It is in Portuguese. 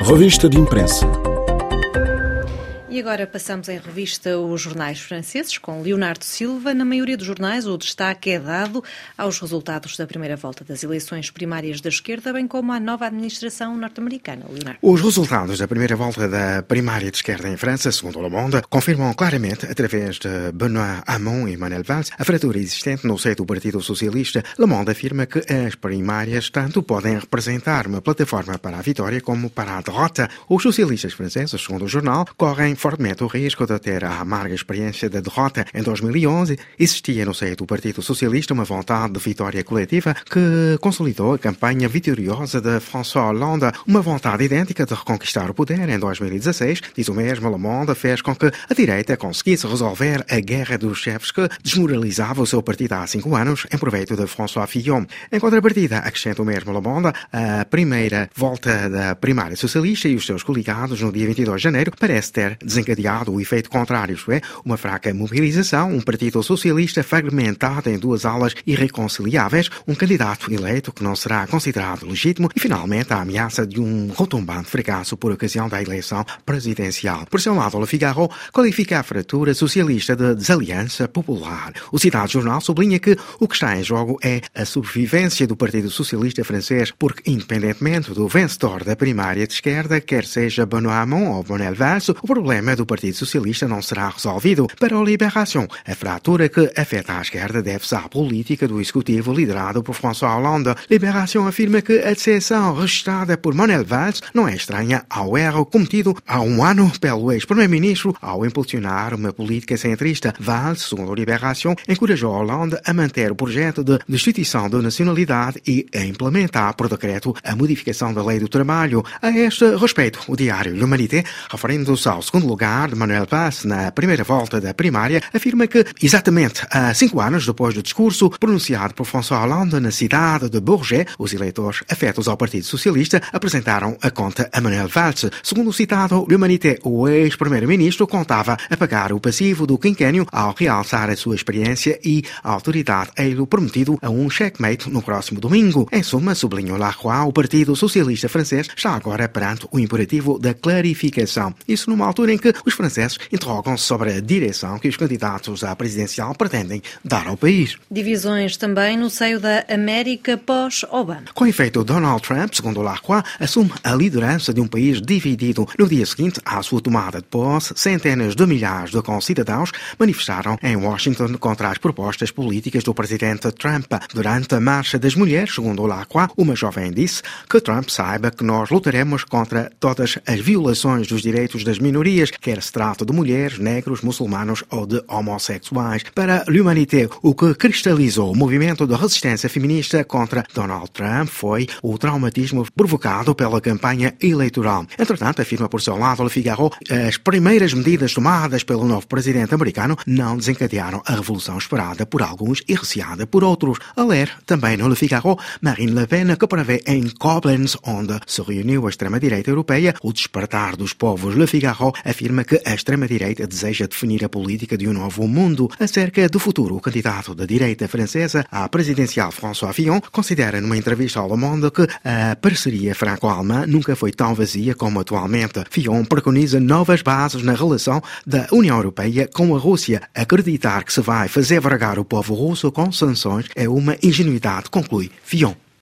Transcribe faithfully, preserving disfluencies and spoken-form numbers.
Revista de Imprensa. E agora passamos em revista os jornais franceses, com Leonardo Silva. Na maioria dos jornais, o destaque é dado aos resultados da primeira volta das eleições primárias da esquerda, bem como à nova administração norte-americana. Leonardo. Os resultados da primeira volta da primária de esquerda em França, segundo o Le Monde, confirmam claramente, através de Benoît Hamon e Manuel Valls, a fratura existente no seio do Partido Socialista. Le Monde afirma que as primárias tanto podem representar uma plataforma para a vitória como para a derrota. Os socialistas franceses, segundo o jornal, correm fortemente o risco de ter a amarga experiência da derrota. Em dois mil e onze, existia no seio do Partido Socialista uma vontade de vitória coletiva que consolidou a campanha vitoriosa de François Hollande, uma vontade idêntica de reconquistar o poder. Em dois mil e dezasseis, diz o mesmo Le Monde, fez com que a direita conseguisse resolver a guerra dos chefes que desmoralizava o seu partido há cinco anos em proveito de François Fillon. Em contrapartida, acrescenta o mesmo Le Monde, a primeira volta da primária socialista e os seus coligados no dia vinte e dois de janeiro parece ter desencadeado o efeito contrário, isto é, uma fraca mobilização, um partido socialista fragmentado em duas alas irreconciliáveis, um candidato eleito que não será considerado legítimo e, finalmente, a ameaça de um retumbante fracasso por ocasião da eleição presidencial. Por seu lado, Le Figaro qualifica a fratura socialista de desaliança popular. O citado jornal sublinha que o que está em jogo é a sobrevivência do Partido Socialista francês, porque, independentemente do vencedor da primária de esquerda, quer seja Benoît Hamon ou Manuel Valls, o problema do Partido Socialista não será resolvido. Para a Libération, a fratura que afeta a esquerda deve-se à política do executivo liderado por François Hollande. Libération afirma que a decepção registrada por Manuel Valls não é estranha ao erro cometido há um ano pelo ex-primeiro-ministro ao impulsionar uma política centrista. Valls, segundo a Libération, encorajou Hollande a manter o projeto de destituição da nacionalidade e a implementar por decreto a modificação da lei do trabalho. A este respeito, o diário L'Humanité, referindo-se ao segundo lugar de Manuel Valls na primeira volta da primária, afirma que, exatamente há cinco anos depois do discurso pronunciado por François Hollande na cidade de Bourget, os eleitores afetos ao Partido Socialista apresentaram a conta a Manuel Valls. Segundo o citado L'Humanité, o ex-primeiro-ministro contava a pagar o passivo do quinquênio ao realçar a sua experiência e a autoridade ei-lo prometido a um checkmate no próximo domingo. Em suma, sublinhou Lacroix, o Partido Socialista francês está agora perante o imperativo da clarificação. Isso numa altura em que os franceses interrogam-se sobre a direção que os candidatos à presidencial pretendem dar ao país. Divisões também no seio da América pós-Obama. Com efeito, Donald Trump, segundo Lacroix, assume a liderança de um país dividido. No dia seguinte à sua tomada de posse, centenas de milhares de concidadãos manifestaram em Washington contra as propostas políticas do presidente Trump. Durante a Marcha das Mulheres, segundo Lacroix, uma jovem disse que Trump saiba que nós lutaremos contra todas as violações dos direitos das minorias, quer se trate de mulheres, negros, muçulmanos ou de homossexuais. Para L'Humanité, o que cristalizou o movimento de resistência feminista contra Donald Trump foi o traumatismo provocado pela campanha eleitoral. Entretanto, afirma por seu lado Le Figaro, as primeiras medidas tomadas pelo novo presidente americano não desencadearam a revolução esperada por alguns e receada por outros. A ler, também no Le Figaro, Marine Le Pen, que prevê em Koblenz, onde se reuniu a extrema-direita europeia, o despertar dos povos. Le Figaro afirma que a extrema-direita deseja definir a política de um novo mundo. Acerca do futuro, o candidato da direita francesa à presidencial François Fillon considera numa entrevista ao Le Monde que a parceria franco-alemã nunca foi tão vazia como atualmente. Fillon preconiza novas bases na relação da União Europeia com a Rússia. Acreditar que se vai fazer vergar o povo russo com sanções é uma ingenuidade, conclui Fillon.